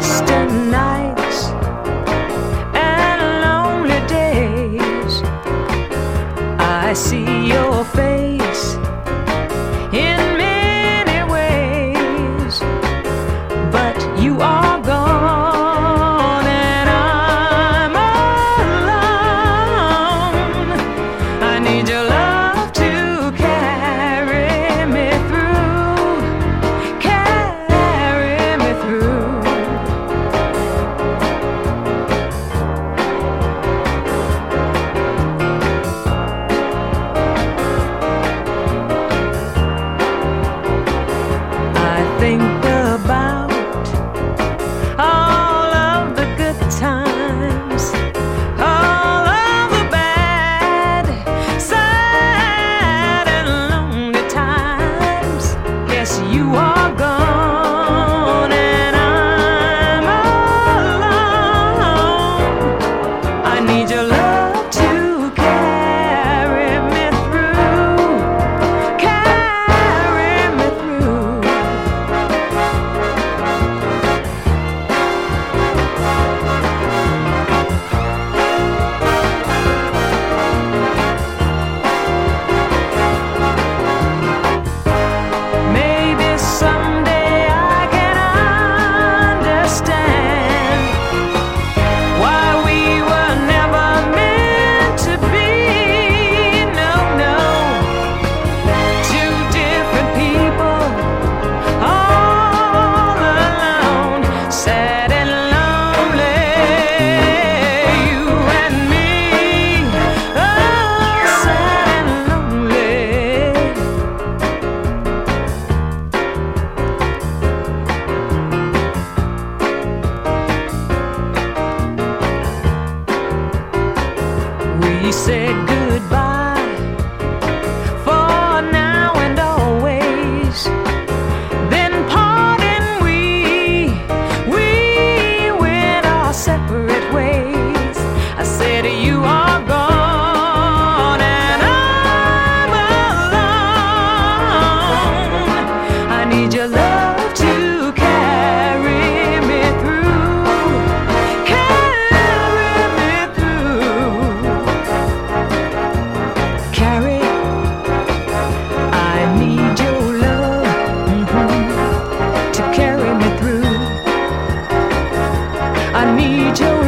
distant nights and lonely days. I see your face in many ways, but you are gone and I'm alone. I need your love to carry me through, carry me through. I think about all of the good times, all of the bad, sad and lonely times. Yes, you are gone and I'm alone. I need your love to carry me through, carry me through. Maybe someday I can understand why we were never meant to be. No, no, two different people, all alone, sad and lonely. You and me, oh, sad and lonely. We said goodbye for now and always. Then parting, we went our separate ways. I said you are gone and I'm alone. I need your love to carry me through, carry me through. Carry, I need your love to carry me through. I need your